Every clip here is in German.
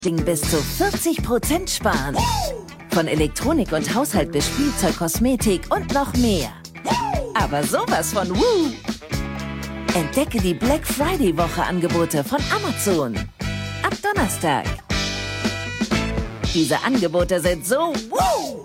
Bis zu 40% sparen. Von Elektronik und Haushalt bis Spielzeug, Kosmetik und noch mehr. Aber sowas von Woo! Entdecke die Black Friday Woche Angebote von Amazon. Ab Donnerstag. Diese Angebote sind so Woo!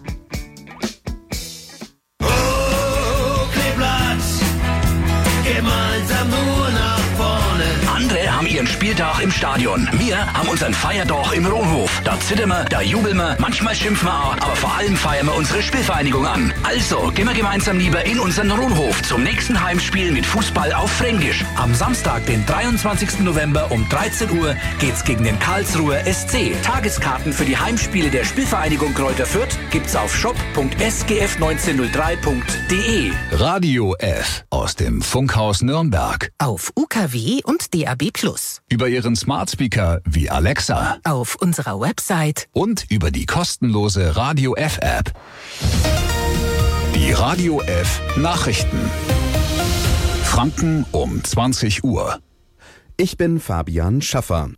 Oh, Kleeblatt, gemeinsam nur nach vorne. Andere haben ihren Spieltag im Stadion. Wir haben unseren Feiertag im Rohnhof. Da zittern wir, da jubeln wir, manchmal schimpfen wir auch, aber vor allem feiern wir unsere Spielvereinigung an. Also gehen wir gemeinsam lieber in unseren Rohnhof zum nächsten Heimspiel mit Fußball auf Fränkisch. Am Samstag, den 23. November um 13 Uhr geht's gegen den Karlsruher SC. Tageskarten für die Heimspiele der Spielvereinigung Kräuter Fürth gibt's auf shop.sgf1903.de. Radio F aus dem Funkhaus Nürnberg. Auf UKW und DAB+. Über Ihren Smart Speaker wie Alexa. Auf unserer Website. Und über die kostenlose Radio F App. Die Radio F Nachrichten. Franken um 20 Uhr. Ich bin Fabian Schaffer.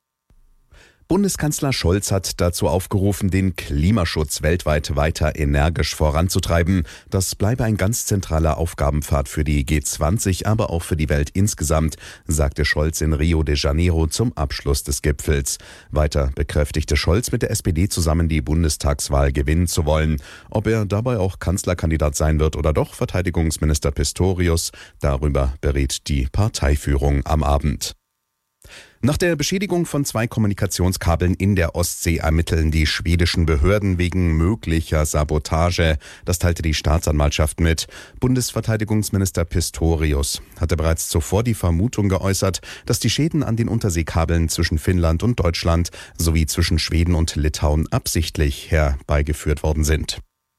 Bundeskanzler Scholz hat dazu aufgerufen, den Klimaschutz weltweit weiter energisch voranzutreiben. Das bleibe ein ganz zentraler Aufgabenpfad für die G20, aber auch für die Welt insgesamt, sagte Scholz in Rio de Janeiro zum Abschluss des Gipfels. Weiter bekräftigte Scholz, mit der SPD zusammen die Bundestagswahl gewinnen zu wollen. Ob er dabei auch Kanzlerkandidat sein wird oder doch Verteidigungsminister Pistorius, darüber berät die Parteiführung am Abend. Nach der Beschädigung von 2 Kommunikationskabeln in der Ostsee ermitteln die schwedischen Behörden wegen möglicher Sabotage. Das teilte die Staatsanwaltschaft mit. Bundesverteidigungsminister Pistorius hatte bereits zuvor die Vermutung geäußert, dass die Schäden an den Unterseekabeln zwischen Finnland und Deutschland sowie zwischen Schweden und Litauen absichtlich herbeigeführt worden sind.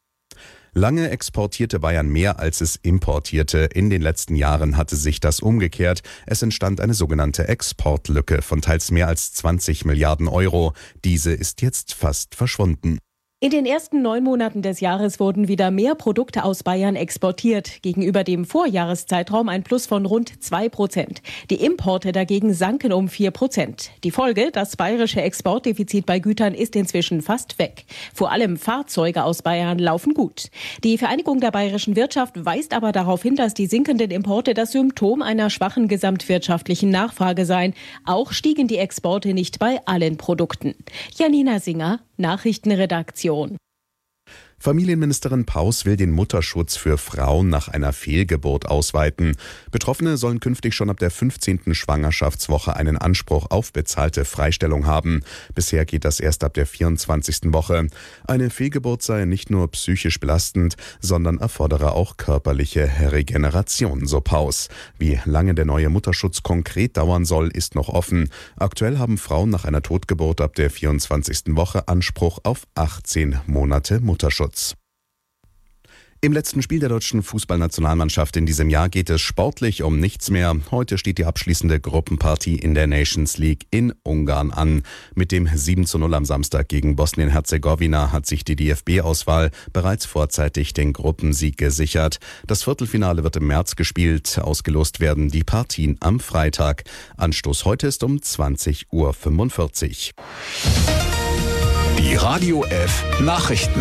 Lange exportierte Bayern mehr, als es importierte. In den letzten Jahren hatte sich das umgekehrt. Es entstand eine sogenannte Exportlücke von teils mehr als 20 Milliarden Euro. Diese ist jetzt fast verschwunden. In den ersten 9 Monaten des Jahres wurden wieder mehr Produkte aus Bayern exportiert. Gegenüber dem Vorjahreszeitraum ein Plus von rund 2%. Die Importe dagegen sanken um 4%. Die Folge, das bayerische Exportdefizit bei Gütern ist inzwischen fast weg. Vor allem Fahrzeuge aus Bayern laufen gut. Die Vereinigung der bayerischen Wirtschaft weist aber darauf hin, dass die sinkenden Importe das Symptom einer schwachen gesamtwirtschaftlichen Nachfrage seien. Auch stiegen die Exporte nicht bei allen Produkten. Janina Singer, Nachrichtenredaktion. Familienministerin Paus will den Mutterschutz für Frauen nach einer Fehlgeburt ausweiten. Betroffene sollen künftig schon ab der 15. Schwangerschaftswoche einen Anspruch auf bezahlte Freistellung haben. Bisher geht das erst ab der 24. Woche. Eine Fehlgeburt sei nicht nur psychisch belastend, sondern erfordere auch körperliche Regeneration, so Paus. Wie lange der neue Mutterschutz konkret dauern soll, ist noch offen. Aktuell haben Frauen nach einer Totgeburt ab der 24. Woche Anspruch auf 18 Monate Mutterschutz. Im letzten Spiel der deutschen Fußballnationalmannschaft in diesem Jahr geht es sportlich um nichts mehr. Heute steht die abschließende Gruppenpartie in der Nations League in Ungarn an. Mit dem 7:0 am Samstag gegen Bosnien-Herzegowina hat sich die DFB-Auswahl bereits vorzeitig den Gruppensieg gesichert. Das Viertelfinale wird im März gespielt. Ausgelost werden die Partien am Freitag. Anstoß heute ist um 20:45 Uhr. Die Radio F Nachrichten.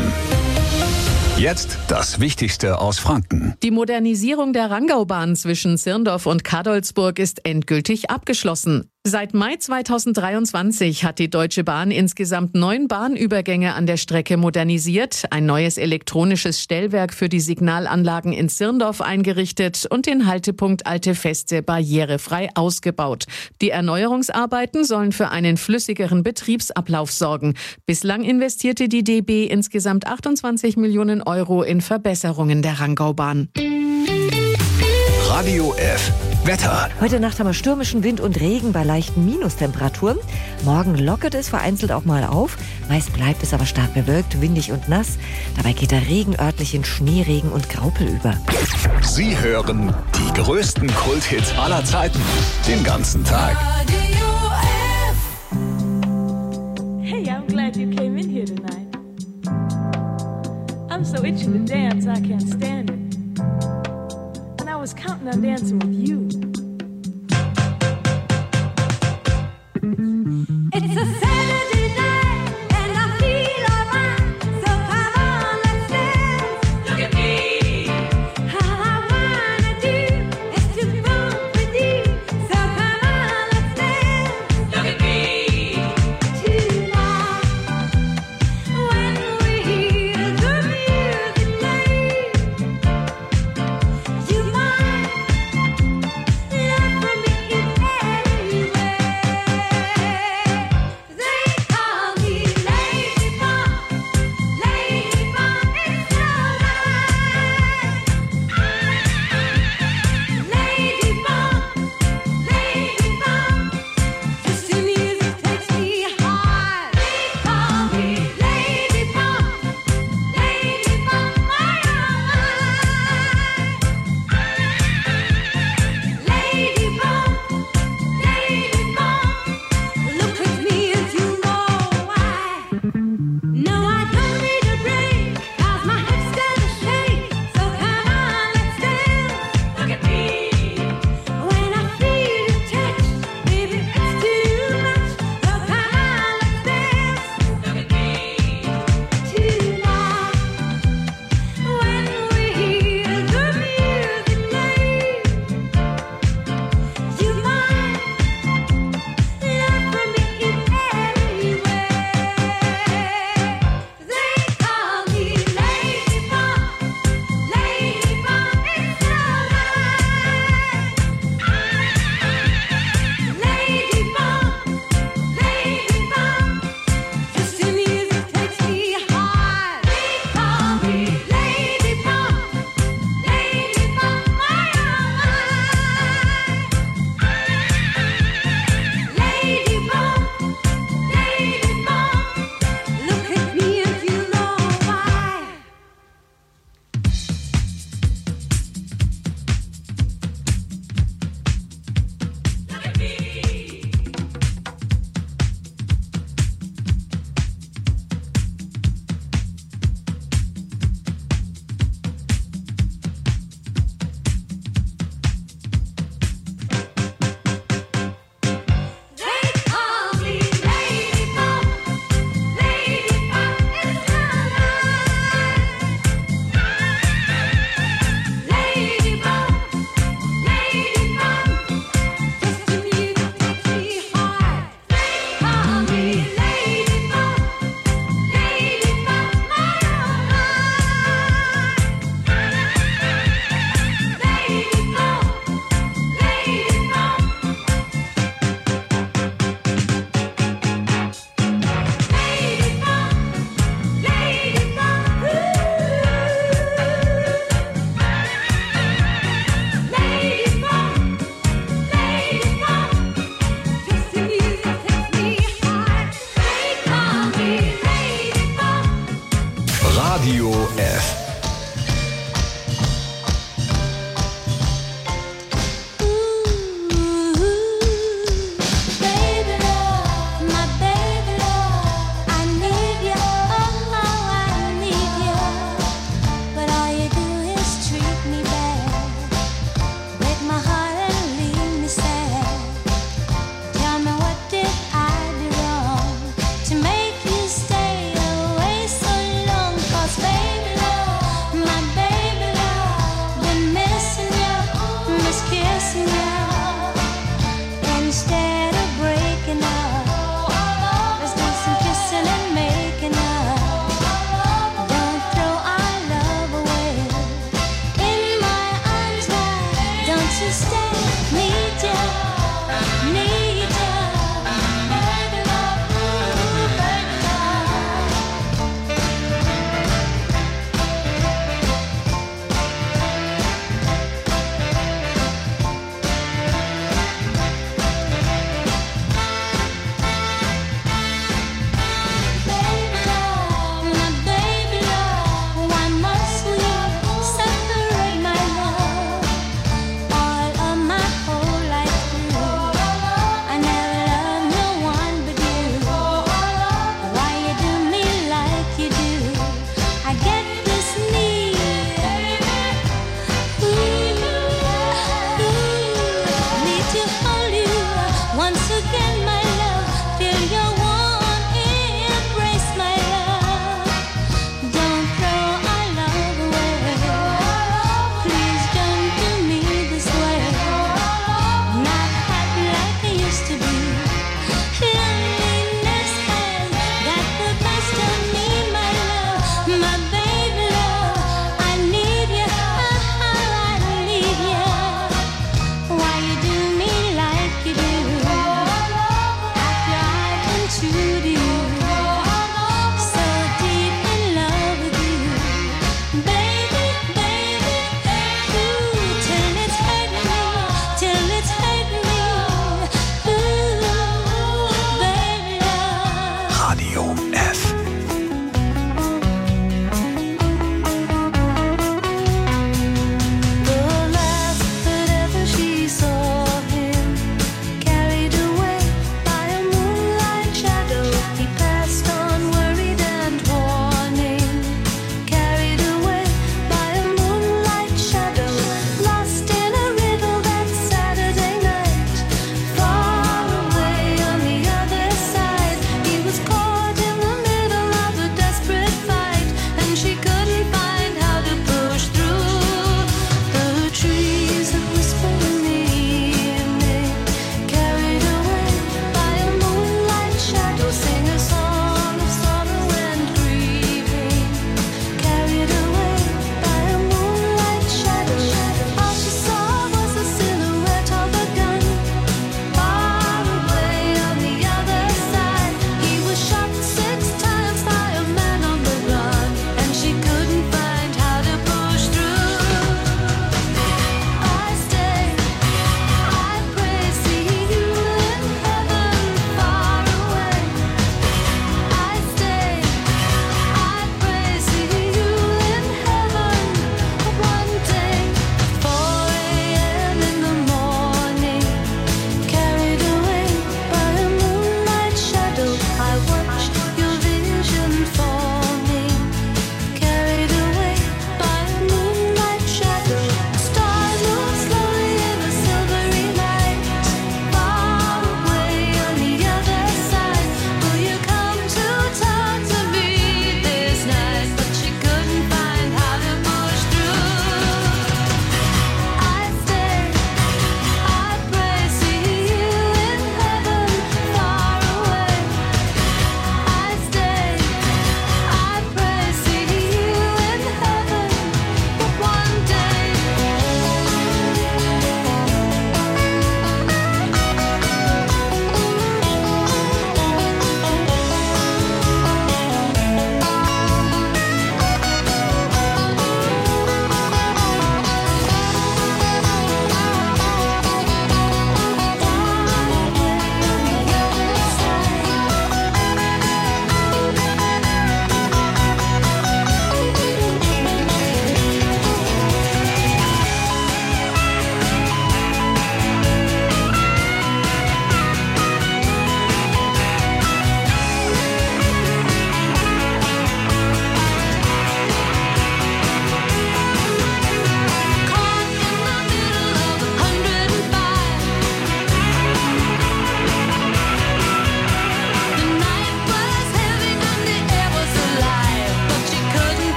Jetzt das Wichtigste aus Franken. Die Modernisierung der Rangaubahn zwischen Zirndorf und Kadolsburg ist endgültig abgeschlossen. Seit Mai 2023 hat die Deutsche Bahn insgesamt 9 Bahnübergänge an der Strecke modernisiert, ein neues elektronisches Stellwerk für die Signalanlagen in Zirndorf eingerichtet und den Haltepunkt Alte Feste barrierefrei ausgebaut. Die Erneuerungsarbeiten sollen für einen flüssigeren Betriebsablauf sorgen. Bislang investierte die DB insgesamt 28 Millionen Euro in Verbesserungen der Rangaubahn. Radio F Wetter. Heute Nacht haben wir stürmischen Wind und Regen bei leichten Minustemperaturen. Morgen lockert es vereinzelt auch mal auf. Meist bleibt es aber stark bewölkt, windig und nass. Dabei geht der Regen örtlich in Schneeregen und Graupel über. Sie hören die größten Kulthits aller Zeiten den ganzen Tag. Hey, I'm glad you came in here tonight. I'm so itchy to dance, I can't stand it. And I was counting on dancing with you. It's a Saturday. Radio F.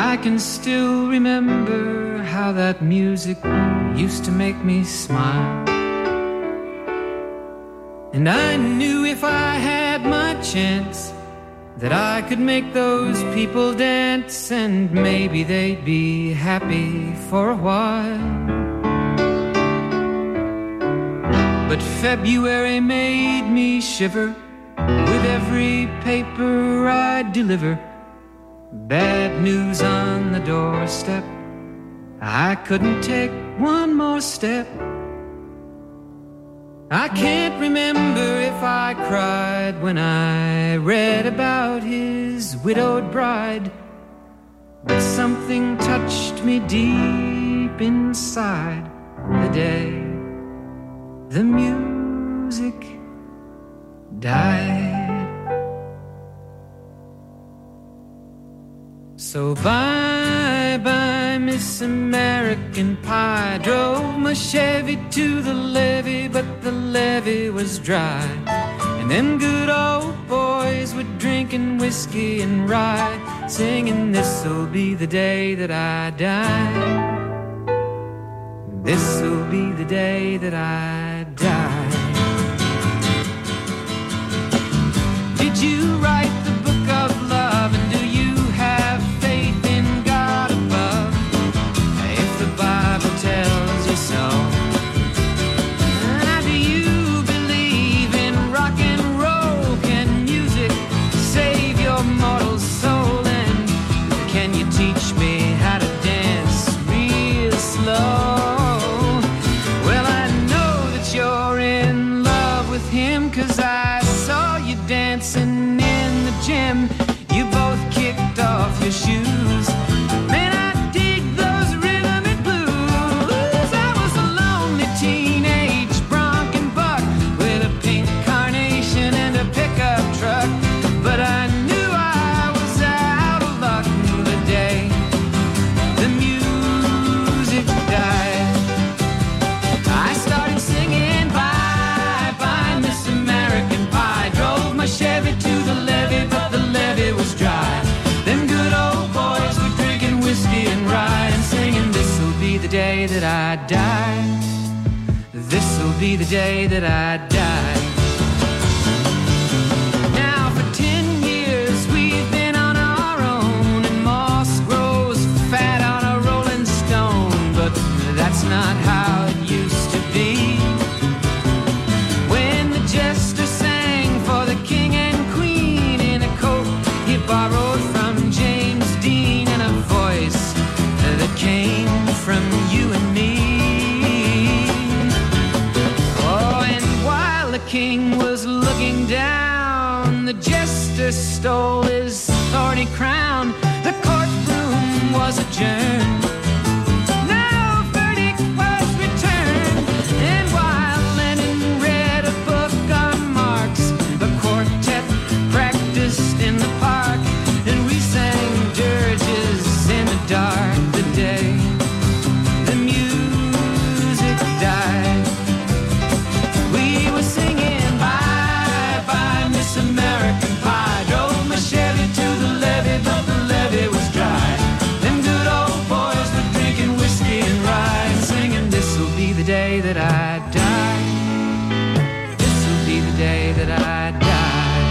I can still remember how that music used to make me smile. And I knew if I had my chance that I could make those people dance, and maybe they'd be happy for a while. But February made me shiver with every paper I'd deliver. Bad news on the doorstep, I couldn't take one more step. I can't remember if I cried when I read about his widowed bride, but something touched me deep inside the day the music died. So bye-bye, Miss American Pie. Drove my Chevy to the levee, but the levee was dry. And them good old boys were drinking whiskey and rye, singing, this'll be the day that I die. This'll be the day that I die. Did you write the book of love, and do you have faith in God above? If the Bible tells you so. Do you believe in rock and roll? Can music save your mortal soul? And can you teach me how to dance real slow? Well, I know that you're in love with him, 'cause I saw you dancing in the gym. You both kicked off your shoes. Man, I dig those rhythm and blues. I was a lonely teenage bronc and buck with a pink carnation and a pickup truck, but I knew I was out of luck the day the music died. I started singing bye-bye, Miss American Pie. Drove my Chevy to the levee, but the levee was dry. Them good old boys were drinking whiskey and rye, and singing, this'll be the day that I die. This'll be the day that I die. Now for 10 years we've been on our own, and moss grows fat on a rolling stone, but that's not how it used to be. When the jester sang for the king and queen in a coat he borrowed from James Dean, and a voice that came from you and me. Oh, and while the king was looking down, the jester stole his thorny crown. The courtroom was adjourned. No verdict was returned. And while Lenin read a book on Marx, the quartet practiced in the park, and we sang dirges in the dark the day the music died. We were singing bye-bye, Miss American Pie. Drove my Chevy to the levee, but the levee was dry. Them good old boys were drinking whiskey and rye, and singing, this'll be the day that I die. This'll be the day that I die.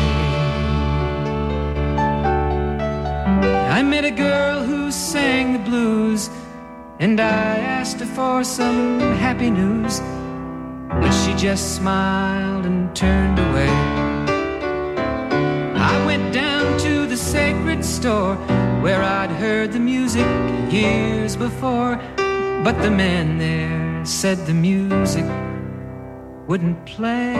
I met a girl who sang the blues, and I asked her for some happy news, but she just smiled and turned away. I went down to the sacred store where I'd heard the music years before, but the man there said the music wouldn't play.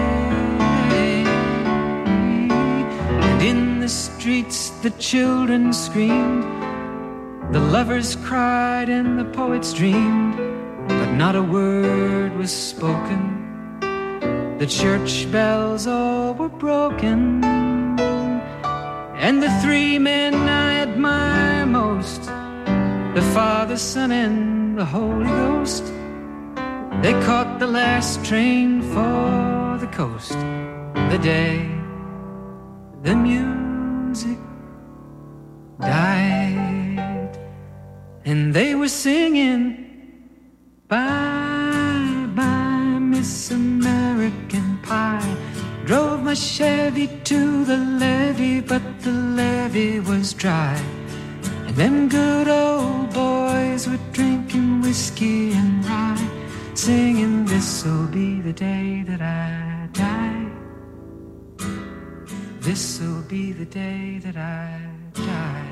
And in the streets the children screamed, the lovers cried and the poets dreamed, but not a word was spoken. The church bells all were broken, and the three men I admire most, the Father, Son, and the Holy Ghost, they caught the last train for the coast the day the music died. Chevy to the levee, but the levee was dry. And them good old boys were drinking whiskey and rye, singing, this'll be the day that I die. This'll be the day that I die.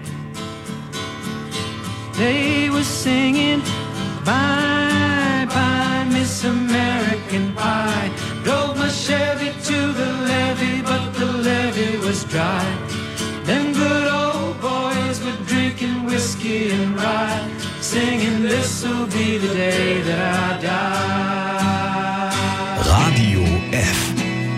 They were singing, bye, bye, Miss American Pie. Drove my Chevy to the levee, but the levee was dry. Them good old boys were drinking whiskey and rye, singing, this'll be the day that I die. Radio F.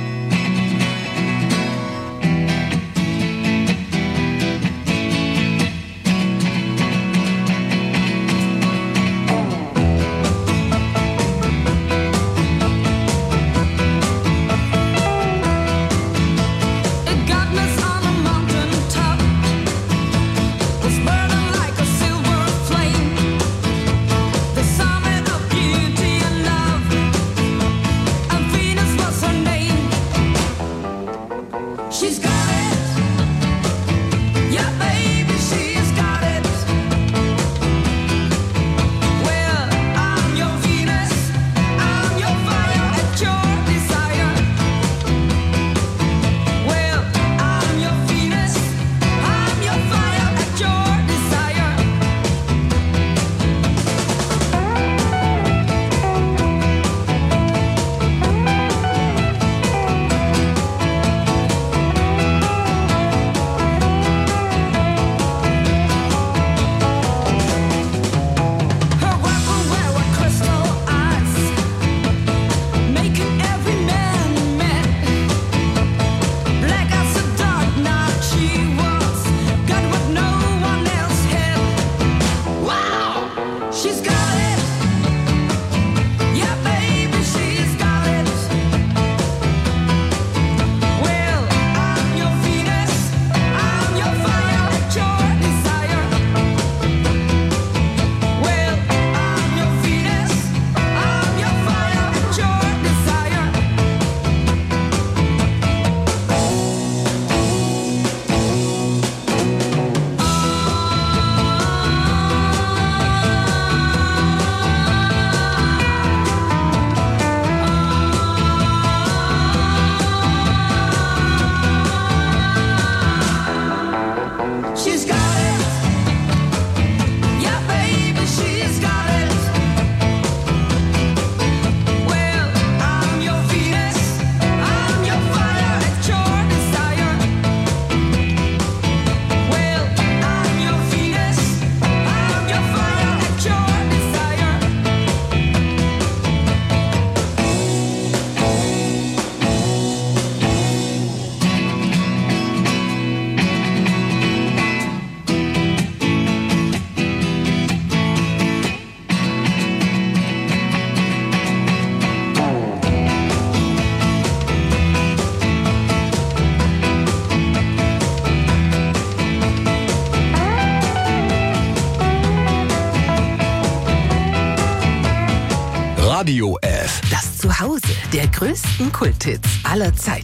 Radio F. Das Zuhause der größten Kulthits aller Zeiten.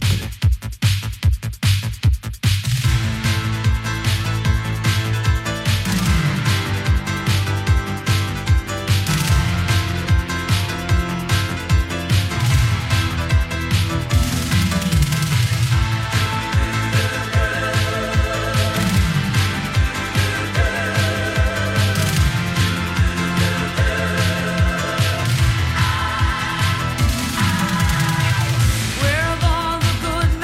Where have all the good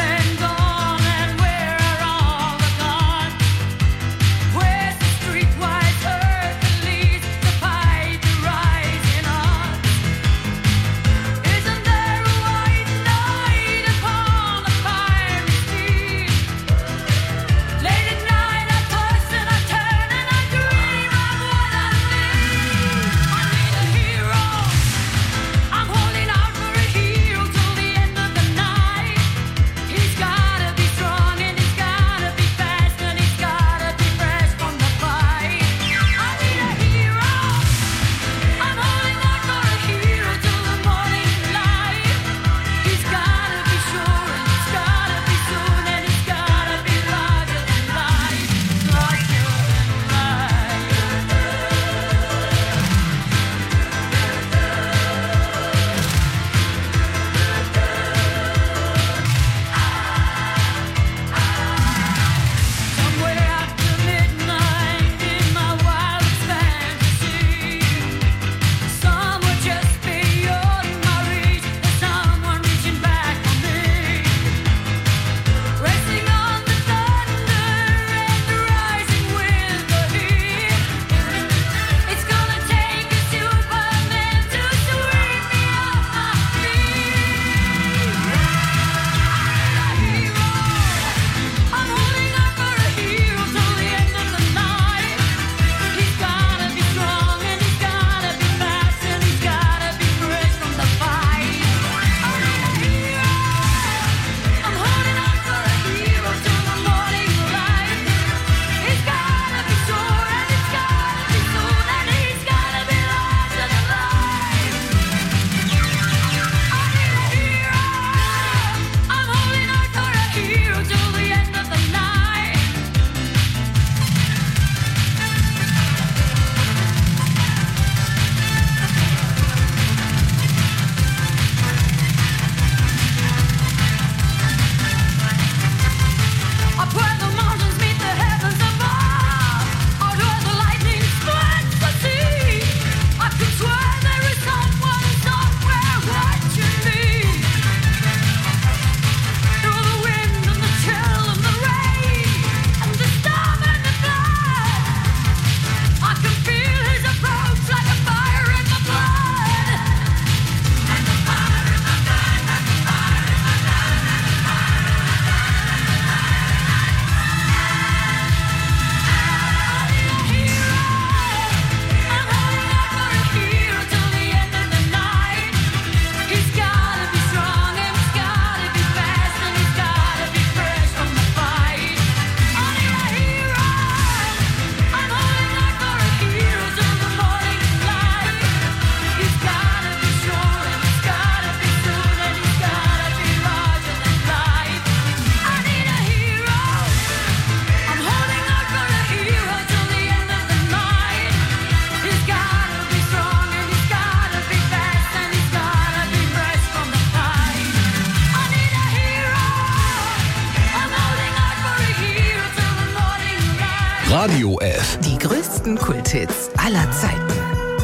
Radio F. Die größten Kulthits aller Zeiten.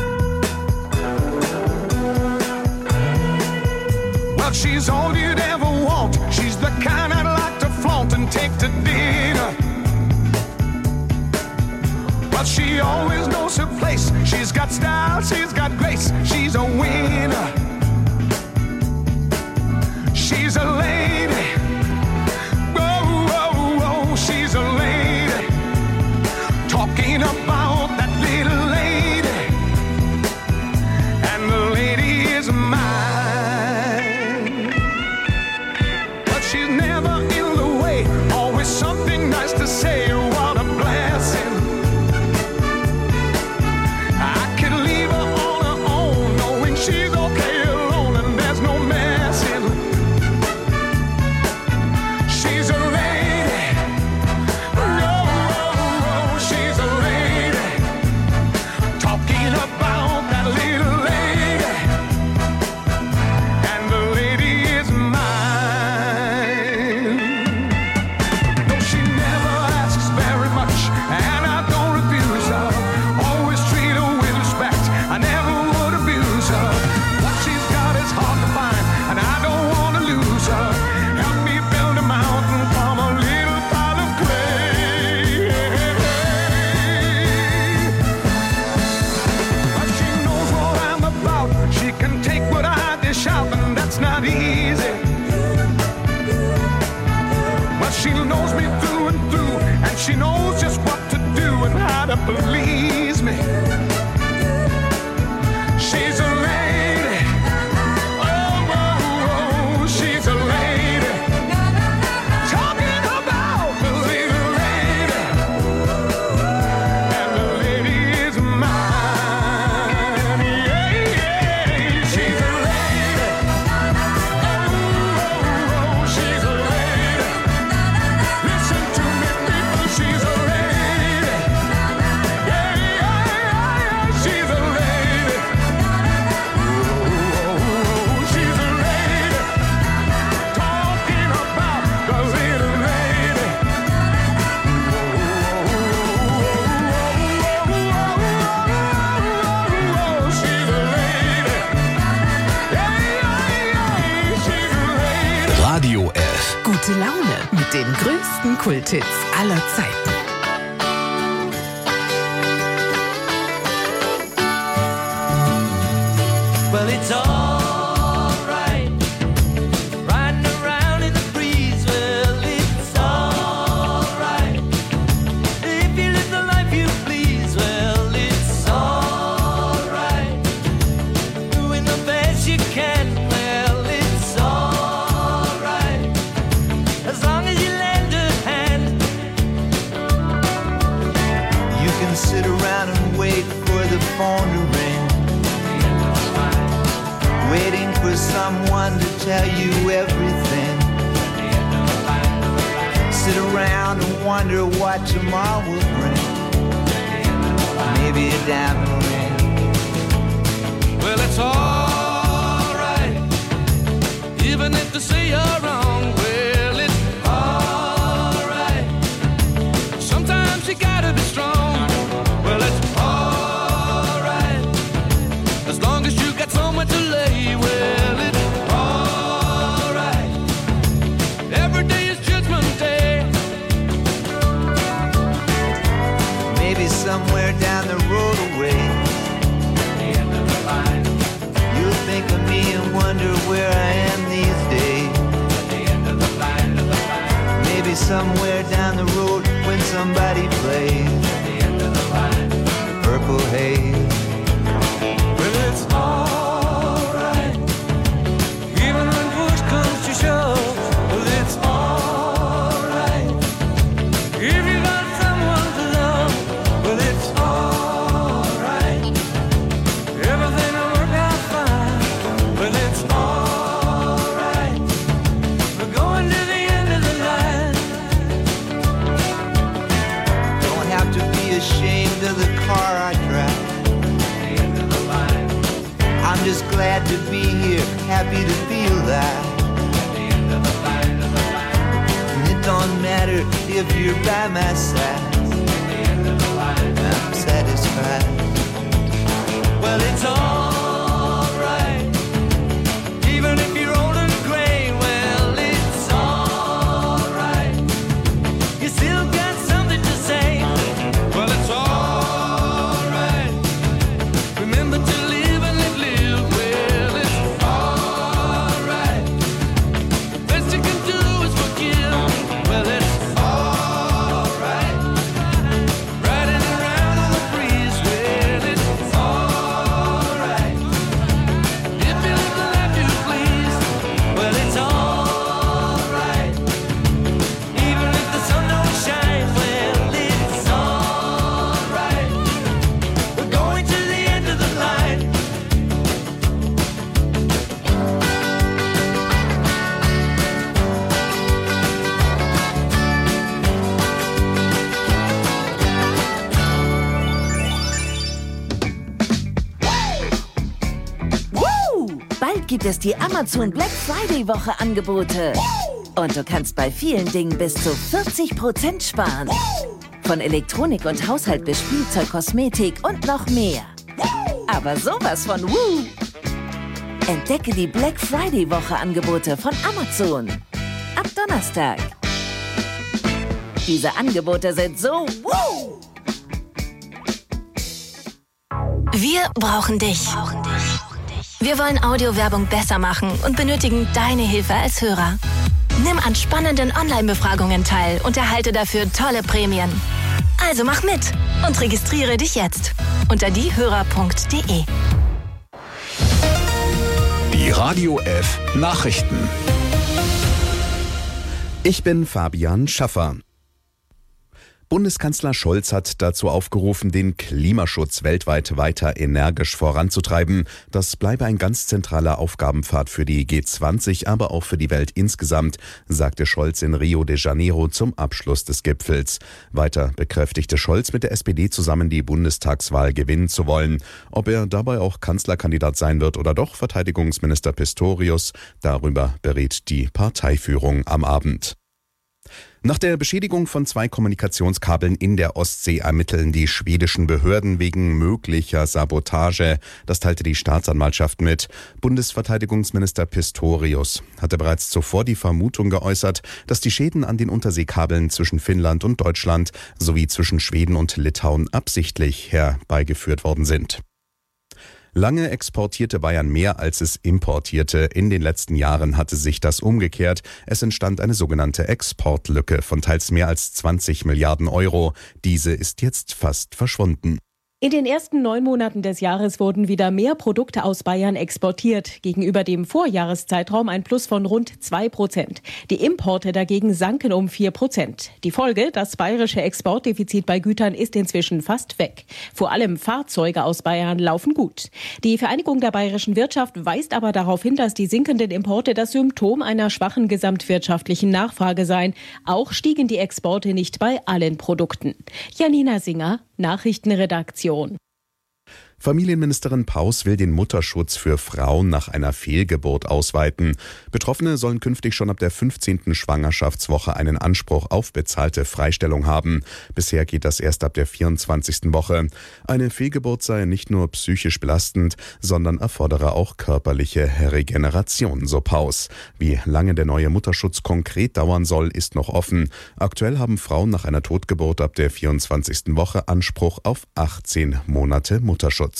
Well, she's all you'd ever want. She's the kind I'd like to flaunt and take to dinner. But she always knows her place. She's got style, she's got grace. She's a winner. She's a lady. Oh, oh, oh, she's a lady. Talking about that little lady. And the lady is mine. But she's never in the way. Always something nice to say. What a blessing. I could leave her on her own, knowing she's okay alone and there's no messing. She's a lady. Oh, she's a lady. Talking about that little lady. And the lady is mine. No, she never asks very much, and I don't refuse her. Always treat her with respect. I never would abuse her. What she's got is hard to find, and I don't want to lose her. Help me build a mountain from a little pile of clay. But she knows what I'm about. She can take what I dish out, and that's not easy. But she knows me through and through, and she knows just what to do and how to please me. She's a lady. Oh, oh, oh, she's a lady. Talking about the little lady. And the lady is mine. Yeah, yeah, she's a lady. Oh, she's a lady. Listen to me, people, she's a lady. Yeah, yeah, yeah, she's a lady. Oh, she's a lady. Talking about the little lady. Oh, she's a lady. Yeah, yeah, yeah, she's a lady. Radio F. Gute Laune mit den größten Kulthits aller Zeiten. Well, it's all right, riding around in the breeze. Well, it's all right, if you live the life you please. Well, it's all right, doing the best you can. Well, it's all right, as long as you lend a hand. You can sit around and wait for the phone to ring, waiting for someone to tell you everything. Sit around and wonder what tomorrow will bring. Maybe a diamond ring. Well, it's all right, even if they say you're wrong. Well, it's all right, sometimes you gotta be strong. Well, it's all right, as long as you got somewhere to lay. Well, it's all right, every day is Judgment Day. Maybe somewhere down the road away, you'll think of me and wonder where I am these days. Maybe somewhere down the road when somebody plays Purple Haze. Well, it's all right, even when push comes to shove. Well, it's all right, if you got someone to love. Well, it's all right, everything will work out fine. Well, it's all right, we're going to the end of the line. Don't have to be ashamed of the car I drive. I'm just glad to be here, happy to be alive. And it don't matter if you're by my side. I'm satisfied. Well, it's alright, even if you're old and gray. Well, it's alright, you still got something to say. Well, it's alright, remember to live and live. Well, it's alright, the best you can do is forgive. Well, it's alright, riding around on the breeze. Well, it's alright, if you live the life you please. Well, it's alright, even if the sun don't shine. Well, it's alright, we're going to the end of the line. Woo! Bald gibt es die Amazon Black Friday Woche Angebote. Und du kannst bei vielen Dingen bis zu 40% sparen. Von Elektronik und Haushalt bis Spielzeug, Kosmetik und noch mehr. Aber sowas von Woo! Entdecke die Black Friday Woche Angebote von Amazon. Ab Donnerstag. Diese Angebote sind so Woo! Wir brauchen dich. Wir wollen Audiowerbung besser machen und benötigen deine Hilfe als Hörer. Nimm an spannenden Online-Befragungen teil und erhalte dafür tolle Prämien. Also mach mit und registriere dich jetzt unter diehörer.de. Die Radio F Nachrichten. Ich bin Fabian Schaffer. Bundeskanzler Scholz hat dazu aufgerufen, den Klimaschutz weltweit weiter energisch voranzutreiben. Das bleibe ein ganz zentraler Aufgabenpfad für die G20, aber auch für die Welt insgesamt, sagte Scholz in Rio de Janeiro zum Abschluss des Gipfels. Weiter bekräftigte Scholz, mit der SPD zusammen die Bundestagswahl gewinnen zu wollen. Ob er dabei auch Kanzlerkandidat sein wird oder doch Verteidigungsminister Pistorius, darüber berät die Parteiführung am Abend. Nach der Beschädigung von 2 Kommunikationskabeln in der Ostsee ermitteln die schwedischen Behörden wegen möglicher Sabotage. Das teilte die Staatsanwaltschaft mit. Bundesverteidigungsminister Pistorius hatte bereits zuvor die Vermutung geäußert, dass die Schäden an den Unterseekabeln zwischen Finnland und Deutschland sowie zwischen Schweden und Litauen absichtlich herbeigeführt worden sind. Lange exportierte Bayern mehr, als es importierte. In den letzten Jahren hatte sich das umgekehrt. Es entstand eine sogenannte Exportlücke von teils mehr als 20 Milliarden Euro. Diese ist jetzt fast verschwunden. In den ersten 9 Monaten des Jahres wurden wieder mehr Produkte aus Bayern exportiert. Gegenüber dem Vorjahreszeitraum ein Plus von rund 2%. Die Importe dagegen sanken um 4%. Die Folge, das bayerische Exportdefizit bei Gütern ist inzwischen fast weg. Vor allem Fahrzeuge aus Bayern laufen gut. Die Vereinigung der bayerischen Wirtschaft weist aber darauf hin, dass die sinkenden Importe das Symptom einer schwachen gesamtwirtschaftlichen Nachfrage seien. Auch stiegen die Exporte nicht bei allen Produkten. Janina Singer, Nachrichtenredaktion. Familienministerin Paus will den Mutterschutz für Frauen nach einer Fehlgeburt ausweiten. Betroffene sollen künftig schon ab der 15. Schwangerschaftswoche einen Anspruch auf bezahlte Freistellung haben. Bisher geht das erst ab der 24. Woche. Eine Fehlgeburt sei nicht nur psychisch belastend, sondern erfordere auch körperliche Regeneration, so Paus. Wie lange der neue Mutterschutz konkret dauern soll, ist noch offen. Aktuell haben Frauen nach einer Totgeburt ab der 24. Woche Anspruch auf 18 Monate Mutterschutz.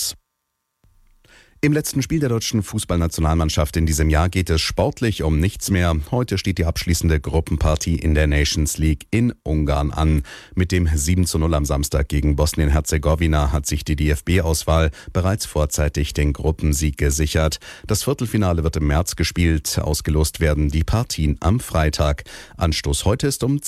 Im letzten Spiel der deutschen Fußballnationalmannschaft in diesem Jahr geht es sportlich um nichts mehr. Heute steht die abschließende Gruppenpartie in der Nations League in Ungarn an. Mit dem 7:0 am Samstag gegen Bosnien-Herzegowina hat sich die DFB-Auswahl bereits vorzeitig den Gruppensieg gesichert. Das Viertelfinale wird im März gespielt. Ausgelost werden die Partien am Freitag. Anstoß heute ist um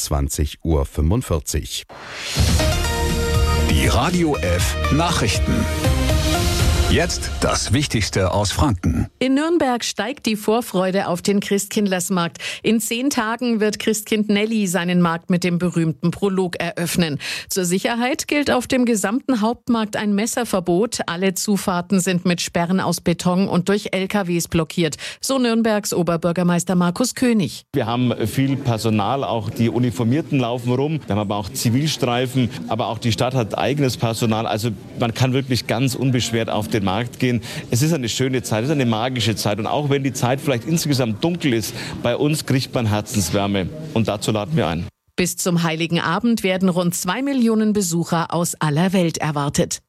20:45 Uhr. Die Radio F Nachrichten. Jetzt das Wichtigste aus Franken. In Nürnberg steigt die Vorfreude auf den Christkindlersmarkt. In 10 Tagen wird Christkind Nelly seinen Markt mit dem berühmten Prolog eröffnen. Zur Sicherheit gilt auf dem gesamten Hauptmarkt ein Messerverbot. Alle Zufahrten sind mit Sperren aus Beton und durch LKWs blockiert. So Nürnbergs Oberbürgermeister Markus König. Wir haben viel Personal, auch die Uniformierten laufen rum. Wir haben aber auch Zivilstreifen, aber auch die Stadt hat eigenes Personal. Also man kann wirklich ganz unbeschwert auf den Markt gehen. Es ist eine schöne Zeit, es ist eine magische Zeit. Und auch wenn die Zeit vielleicht insgesamt dunkel ist, bei uns kriegt man Herzenswärme. Und dazu laden wir ein. Bis zum Heiligen Abend werden rund 2 Millionen Besucher aus aller Welt erwartet.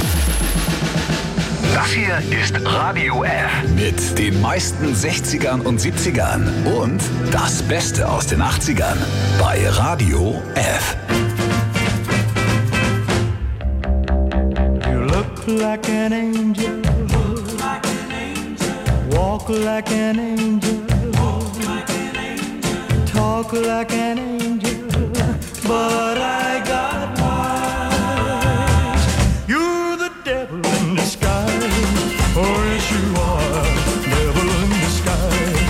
Das hier ist Radio F. Mit den meisten 60ern und 70ern und das Beste aus den 80ern bei Radio F. You look like an angel, walk like an angel, talk like an angel, but I got wise. You're the devil in disguise, oh yes you are, devil in disguise.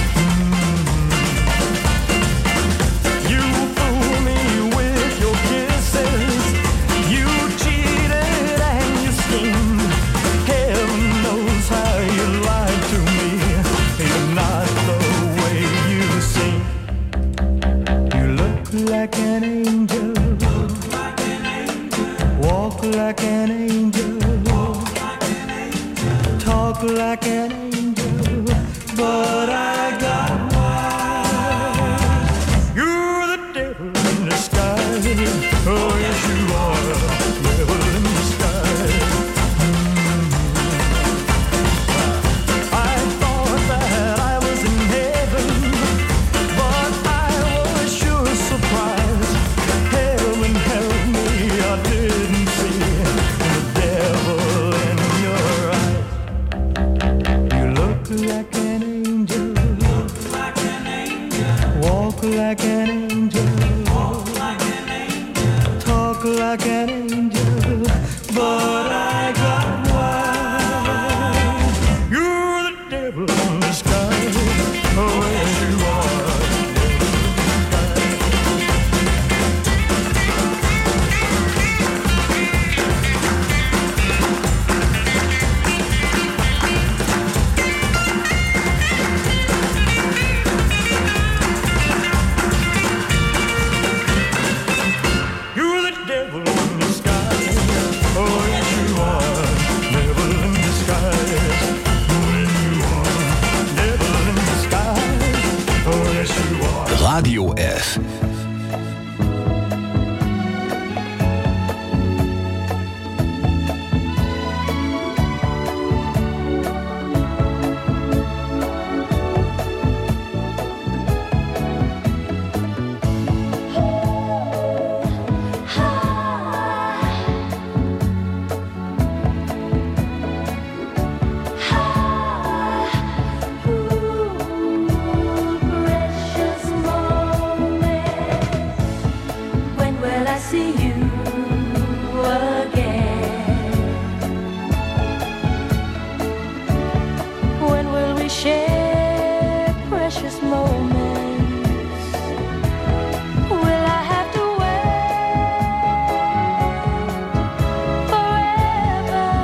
You fool me with your kisses, you cheated and you schemed. Heaven knows how you lied to me, you're not the way you seem. You look like an angel, walk like an angel, talk like an angel, but I got wise. You're the devil in disguise, oh yes you are, devil in disguise. I thought that I was in heaven, but I was sure surprised. Heaven help me, I didn't see the devil in your eyes. You look like an angel, walk like an angel, talk like an angel, but I got wise. You're the devil in disguise, oh yes you are. You're the devil in disguise, oh yes you are, devil in disguise. You are, devil in disguise, oh yes you are. Radio F. When will I see you again? When will we share precious moments? Will I have to wait forever?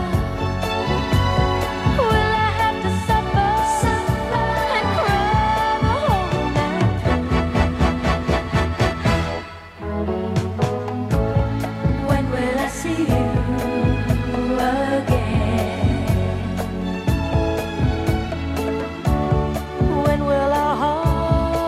Will I have to suffer and cry the whole night through? When will I see you again? When will our hearts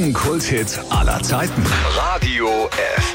größten Kulthits aller Zeiten. Radio F.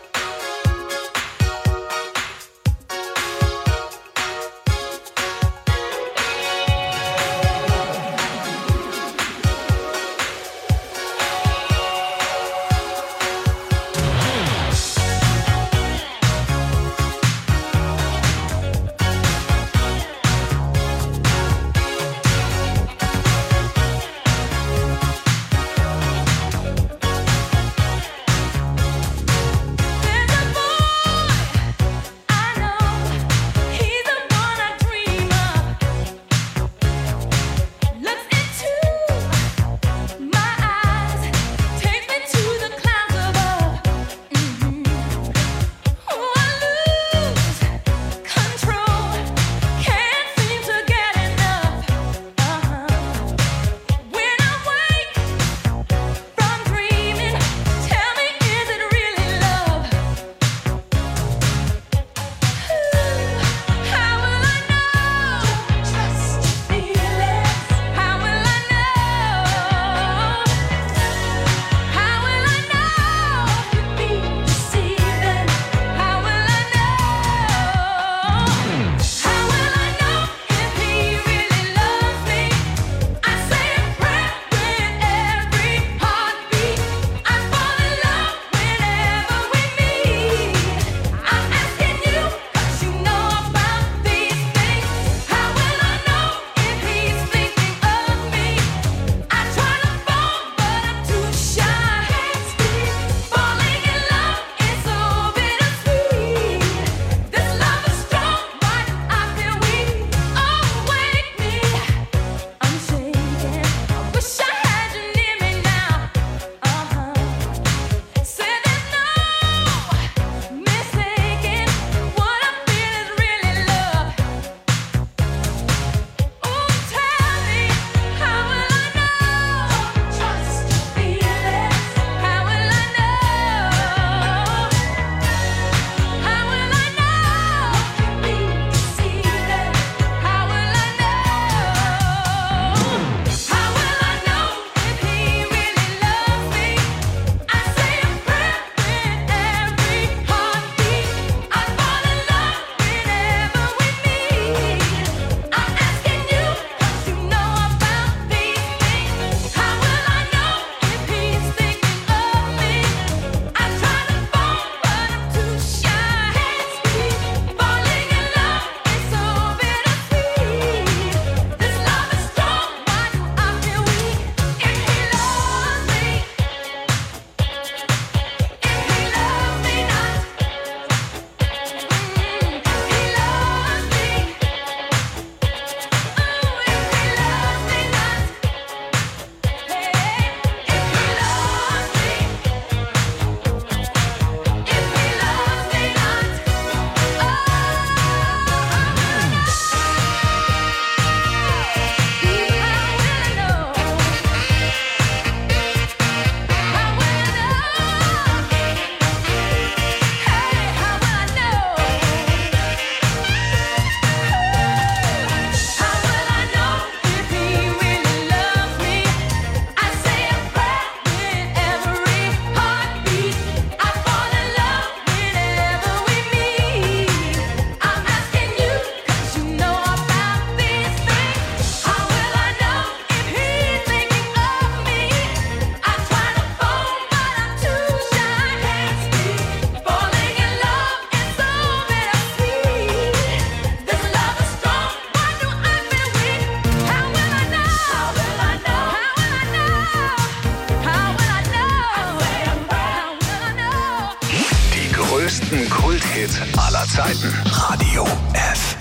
größten Kulthits aller Zeiten. Radio F.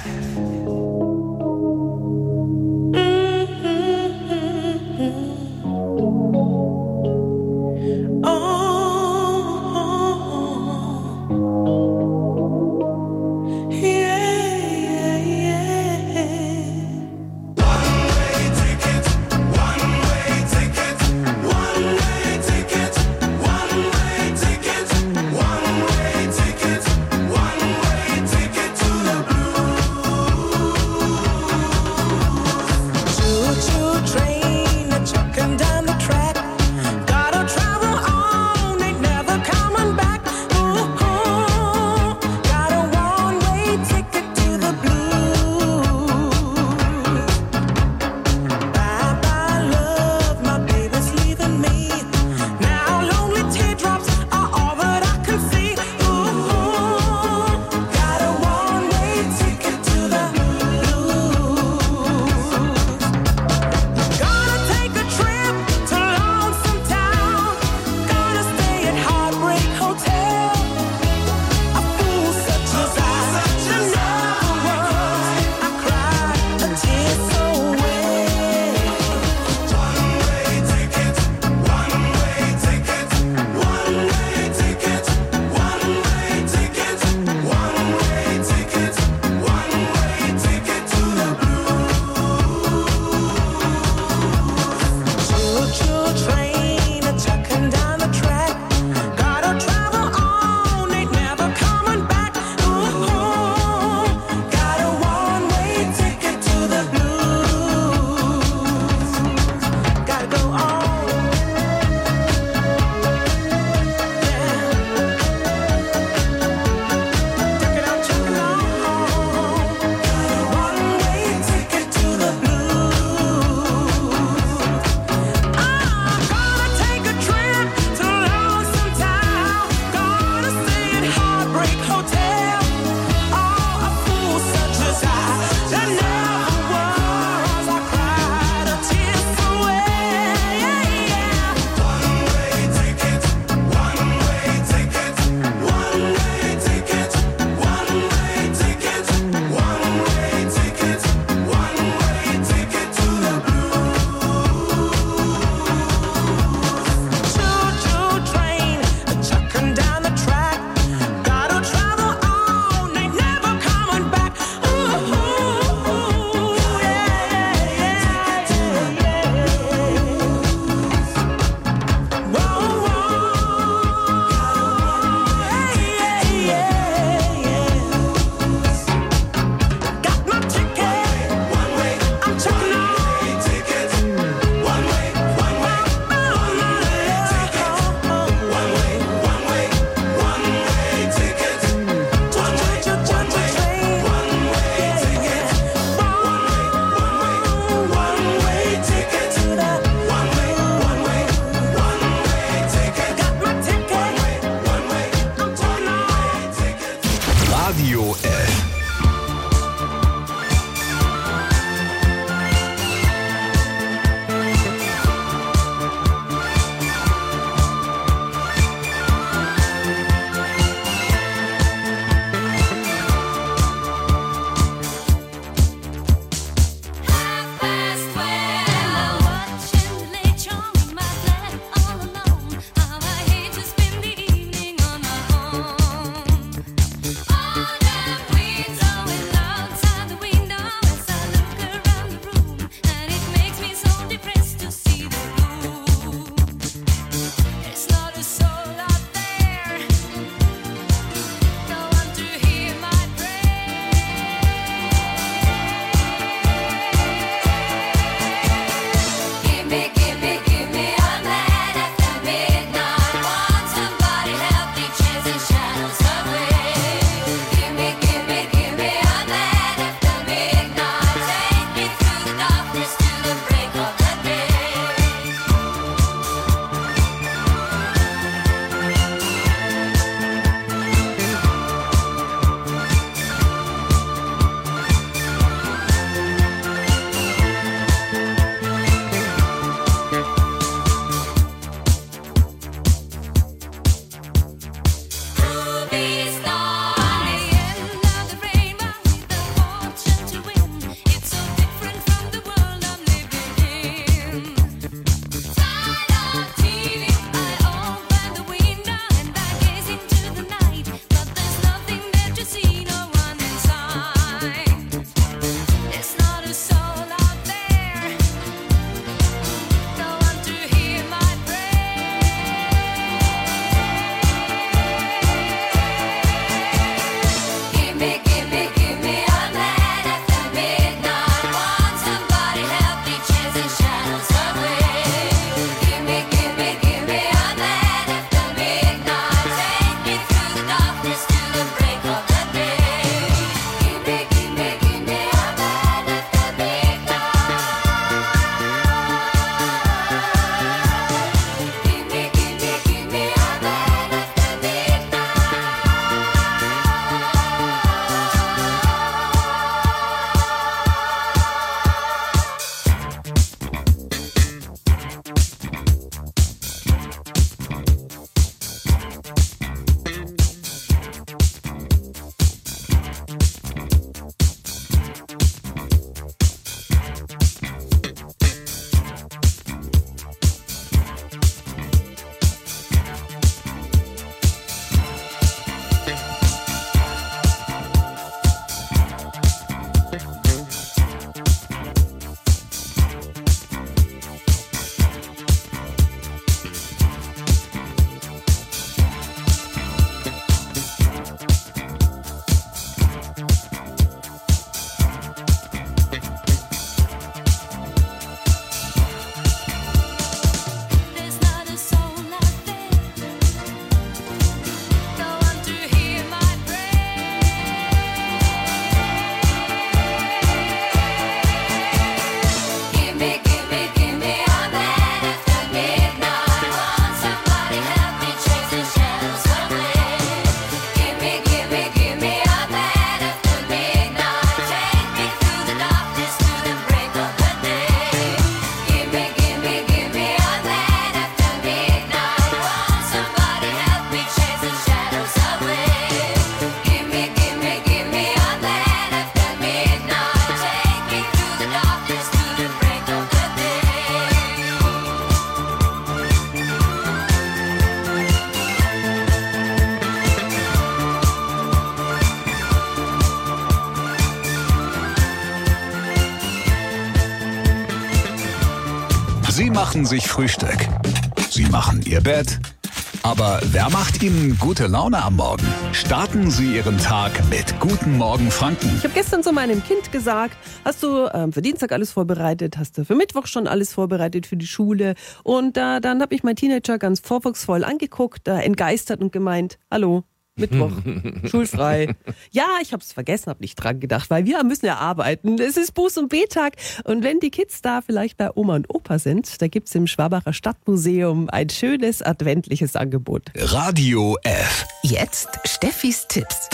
Sie machen sich Frühstück. Sie machen Ihr Bett. Aber wer macht Ihnen gute Laune am Morgen? Starten Sie Ihren Tag mit Guten Morgen Franken. Ich habe gestern zu meinem Kind gesagt, hast du für Dienstag alles vorbereitet, hast du für Mittwoch schon alles vorbereitet für die Schule? Und dann habe ich meinen Teenager ganz vorwurfsvoll angeguckt, entgeistert und gemeint, hallo, Mittwoch, schulfrei. Ja, ich habe es vergessen, habe nicht dran gedacht, weil wir müssen ja arbeiten. Es ist Buß- und B-Tag. Und wenn die Kids da vielleicht bei Oma und Opa sind, da gibt's im Schwabacher Stadtmuseum ein schönes adventliches Angebot. Radio F. Jetzt Steffis Tipps.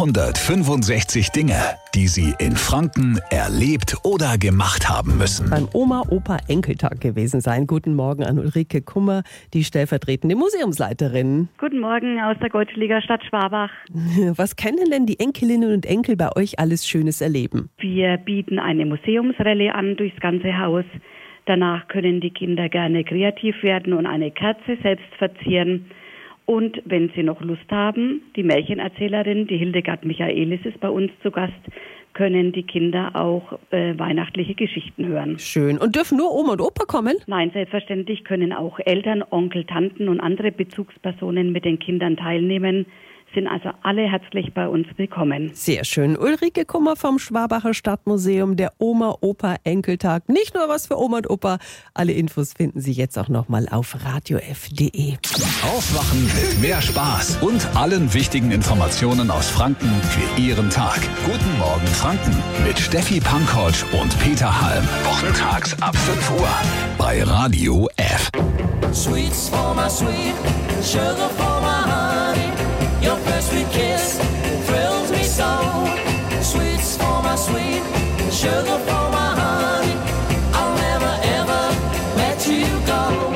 365 Dinge, die Sie in Franken erlebt oder gemacht haben müssen. Beim Oma-Opa-Enkeltag gewesen sein. Guten Morgen an Ulrike Kummer, die stellvertretende Museumsleiterin. Guten Morgen aus der Goldschläger Stadt Schwabach. Was können denn die Enkelinnen und Enkel bei euch alles Schönes erleben? Wir bieten eine Museumsrallye an durchs ganze Haus. Danach können die Kinder gerne kreativ werden und eine Kerze selbst verzieren. Und wenn sie noch Lust haben, die Märchenerzählerin, die Hildegard Michaelis ist bei uns zu Gast, können die Kinder auch weihnachtliche Geschichten hören. Schön. Und dürfen nur Oma und Opa kommen? Nein, selbstverständlich können auch Eltern, Onkel, Tanten und andere Bezugspersonen mit den Kindern teilnehmen. Sind also alle herzlich bei uns willkommen. Sehr schön. Ulrike Kummer vom Schwabacher Stadtmuseum, der Oma-Opa-Enkeltag. Nicht nur was für Oma und Opa. Alle Infos finden Sie jetzt auch nochmal auf radiof.de. Aufwachen mit mehr Spaß und allen wichtigen Informationen aus Franken für Ihren Tag. Guten Morgen Franken mit Steffi Pankoć und Peter Halm. Wochentags ab 5 Uhr bei Radio F. Sweets for my sweet, sugar for my honey. Your first sweet kiss thrills me so. Sweets for my sweet, sugar for my honey. I'll never ever let you go.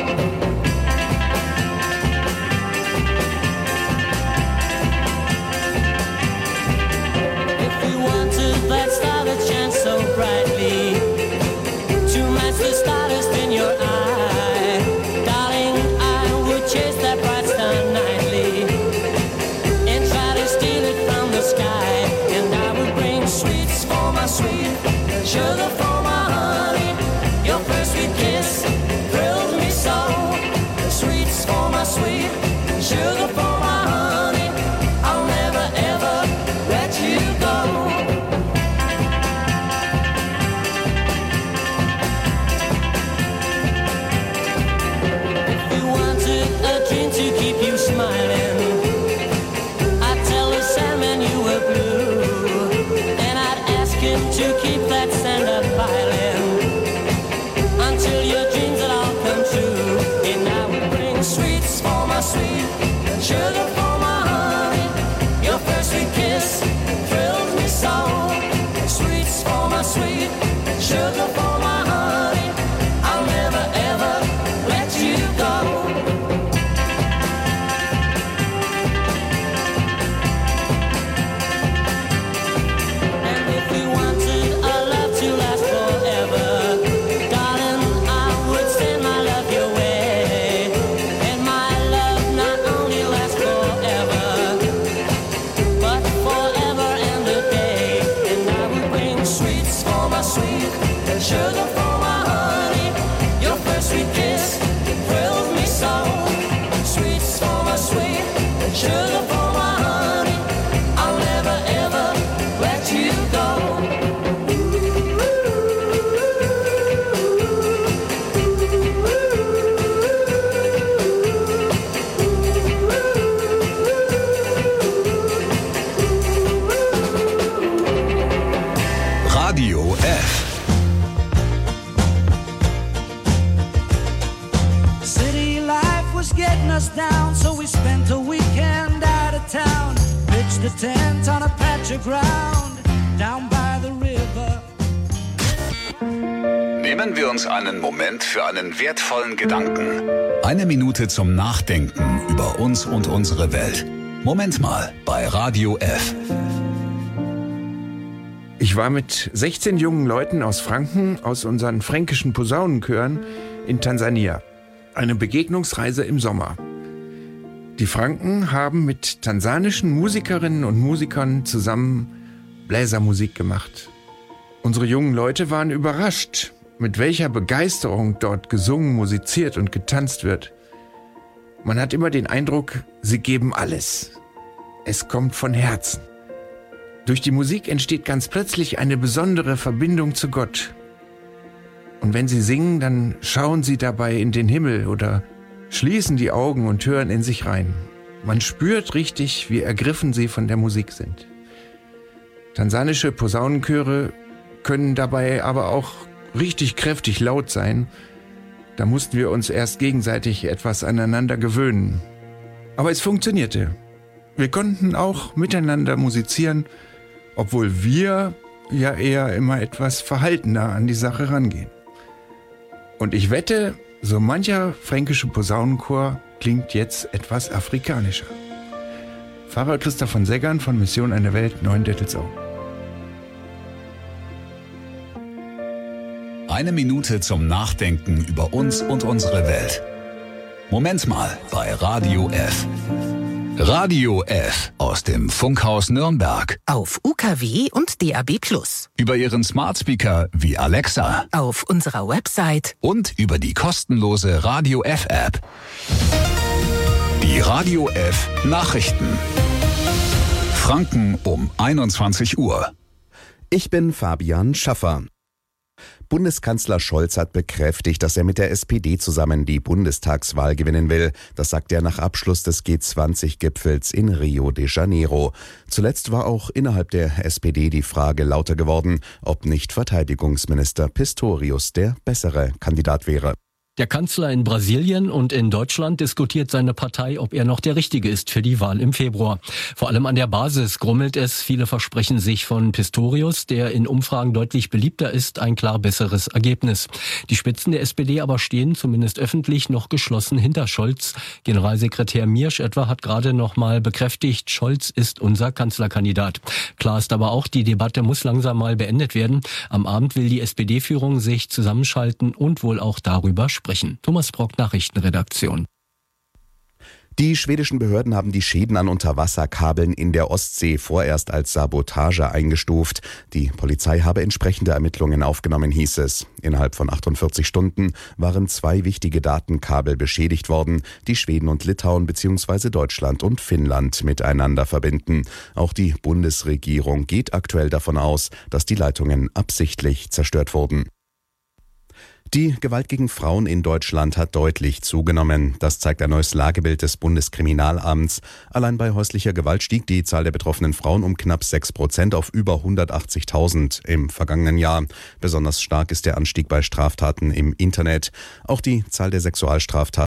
If you wanted that star that shines so brightly to match the stardust in your eye, darling, I would chase that bright star nightly. Sweets for my sweet, sugar for my honey. Your first sweet kiss thrilled me so. Sweets for my sweet, sugar for my honey. I'll never ever let you go. If you wanted a dream to keep you smiling, I'd tell the Sandman you were blue. To keep that sand up piling until your dreams will all come true. And I would bring sweets for my sweet, sugar for my honey. Your first sweet kiss thrills me so. Sweets for my sweet, sugar for my honey. I'll never ever let you go. Sugar for my honey, your first sweet kiss thrills me so. Sweets for my sweet, sugar for my honey. I'll never ever let you go. Radio F. Getting us down, so we spent a weekend out of town. Pitched a tent on a patch of ground down by the river. Nehmen wir uns einen Moment für einen wertvollen Gedanken. Eine Minute zum Nachdenken über uns und unsere Welt. Moment mal bei Radio F. Ich war mit 16 jungen Leuten aus Franken, aus unseren fränkischen Posaunenchören in Tansania. Eine Begegnungsreise im Sommer. Die Franken haben mit tansanischen Musikerinnen und Musikern zusammen Bläsermusik gemacht. Unsere jungen Leute waren überrascht, mit welcher Begeisterung dort gesungen, musiziert und getanzt wird. Man hat immer den Eindruck, sie geben alles. Es kommt von Herzen. Durch die Musik entsteht ganz plötzlich eine besondere Verbindung zu Gott. Und wenn sie singen, dann schauen sie dabei in den Himmel oder schließen die Augen und hören in sich rein. Man spürt richtig, wie ergriffen sie von der Musik sind. Tansanische Posaunenchöre können dabei aber auch richtig kräftig laut sein. Da mussten wir uns erst gegenseitig etwas aneinander gewöhnen. Aber es funktionierte. Wir konnten auch miteinander musizieren, obwohl wir ja eher immer etwas verhaltener an die Sache rangehen. Und ich wette, so mancher fränkische Posaunenchor klingt jetzt etwas afrikanischer. Pfarrer Christoph von Seggern von Mission Eine Welt, Neuendettelsau. Eine Minute zum Nachdenken über uns und unsere Welt. Moment mal bei Radio F. Radio F aus dem Funkhaus Nürnberg. Auf UKW und DAB+. Über Ihren Smart Speaker wie Alexa. Auf unserer Website. Und über die kostenlose Radio F App. Die Radio F Nachrichten. Franken um 21 Uhr. Ich bin Fabian Schaffer. Bundeskanzler Scholz hat bekräftigt, dass er mit der SPD zusammen die Bundestagswahl gewinnen will. Das sagt er nach Abschluss des G20-Gipfels in Rio de Janeiro. Zuletzt war auch innerhalb der SPD die Frage lauter geworden, ob nicht Verteidigungsminister Pistorius der bessere Kandidat wäre. Der Kanzler in Brasilien und in Deutschland diskutiert seine Partei, ob er noch der Richtige ist für die Wahl im Februar. Vor allem an der Basis grummelt es. Viele versprechen sich von Pistorius, der in Umfragen deutlich beliebter ist, ein klar besseres Ergebnis. Die Spitzen der SPD aber stehen, zumindest öffentlich, noch geschlossen hinter Scholz. Generalsekretär Miersch etwa hat gerade noch mal bekräftigt, Scholz ist unser Kanzlerkandidat. Klar ist aber auch, die Debatte muss langsam mal beendet werden. Am Abend will die SPD-Führung sich zusammenschalten und wohl auch darüber sprechen. Thomas Brock, Nachrichtenredaktion. Die schwedischen Behörden haben die Schäden an Unterwasserkabeln in der Ostsee vorerst als Sabotage eingestuft. Die Polizei habe entsprechende Ermittlungen aufgenommen, hieß es. Innerhalb von 48 Stunden waren 2 wichtige Datenkabel beschädigt worden, die Schweden und Litauen bzw. Deutschland und Finnland miteinander verbinden. Auch die Bundesregierung geht aktuell davon aus, dass die Leitungen absichtlich zerstört wurden. Die Gewalt gegen Frauen in Deutschland hat deutlich zugenommen. Das zeigt ein neues Lagebild des Bundeskriminalamts. Allein bei häuslicher Gewalt stieg die Zahl der betroffenen Frauen um knapp 6% auf über 180.000 im vergangenen Jahr. Besonders stark ist der Anstieg bei Straftaten im Internet. Auch die Zahl der Sexualstraftaten